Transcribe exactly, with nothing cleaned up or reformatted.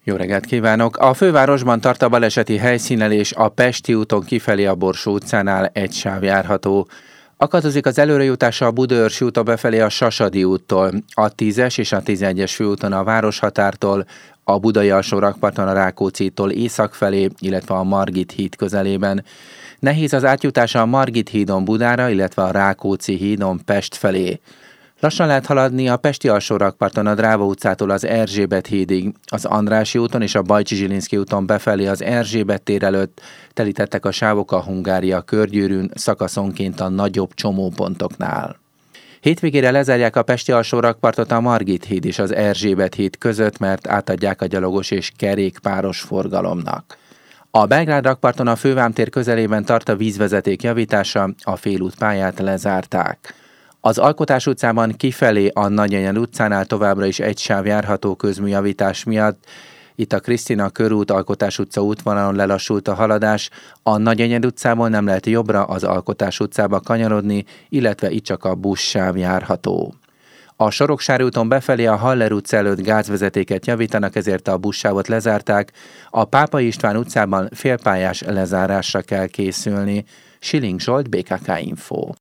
Jó reggelt kívánok! A fővárosban tart a baleseti helyszínelés, a Pesti úton kifelé a Borsó utcánál egy sáv járható. Akadozik az előrejutása a Budaörsi úton befelé a Sasadi úttól, a tízes és a tizenegyes főúton a Városhatártól, a Budai alsórakparton a Rákóczitól észak felé, illetve a Margit híd közelében. Nehéz az átjutása a Margit hídon Budára, illetve a Rákóczi hídon Pest felé. Lassan lehet haladni a Pesti alsórakparton a Dráva utcától az Erzsébet hídig, az Andrássy úton és a Bajcsi Zsilinszky úton befelé az Erzsébet tér előtt telítettek a sávok a Hungária körgyűrűn, szakaszonként a nagyobb csomópontoknál. Hétvégére lezárják a Pesti alsórakpartot a Margit híd és az Erzsébet híd között, mert átadják a gyalogos és kerékpáros forgalomnak. A Belgrád rakparton a Fővámtér közelében tart a vízvezeték javítása, a félútpályát lezárták. Az Alkotás utcában kifelé a Nagyenyed utcánál továbbra is egy sáv járható közműjavítás miatt. Itt a Krisztina körút Alkotás utca útvonalon lelassult a haladás, a Nagyenyed utcából nem lehet jobbra az Alkotás utcába kanyarodni, illetve itt csak a buszsáv járható. A Soroksári úton befelé a Haller utca előtt gázvezetéket javítanak, ezért a buszsávot lezárták. A Pápai István utcában félpályás lezárásra kell készülni. Siling Zsolt, bé ká ká Info.